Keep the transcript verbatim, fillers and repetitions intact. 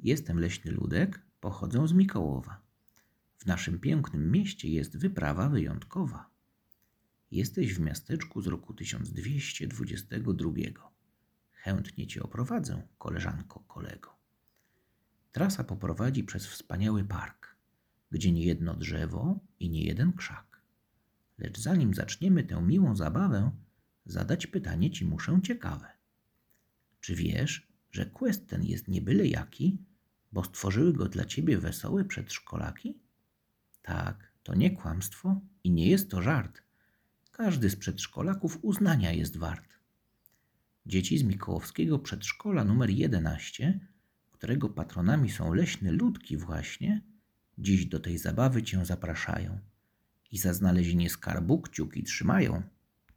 Jestem Leśny Ludek, pochodzę z Mikołowa. W naszym pięknym mieście jest wyprawa wyjątkowa. Jesteś w miasteczku z roku tysiąc dwieście dwudziestego drugiego. Chętnie cię oprowadzę, koleżanko, kolego. Trasa poprowadzi przez wspaniały park, gdzie nie jedno drzewo i nie jeden krzak. Lecz zanim zaczniemy tę miłą zabawę, zadać pytanie ci muszę ciekawe. Czy wiesz, że quest ten jest nie byle jaki, bo stworzyły go dla ciebie wesołe przedszkolaki? Tak, to nie kłamstwo i nie jest to żart. Każdy z przedszkolaków uznania jest wart. Dzieci z Mikołowskiego Przedszkola numer jedenaście, którego patronami są leśne ludki właśnie, dziś do tej zabawy cię zapraszają i za znalezienie skarbu kciuki trzymają.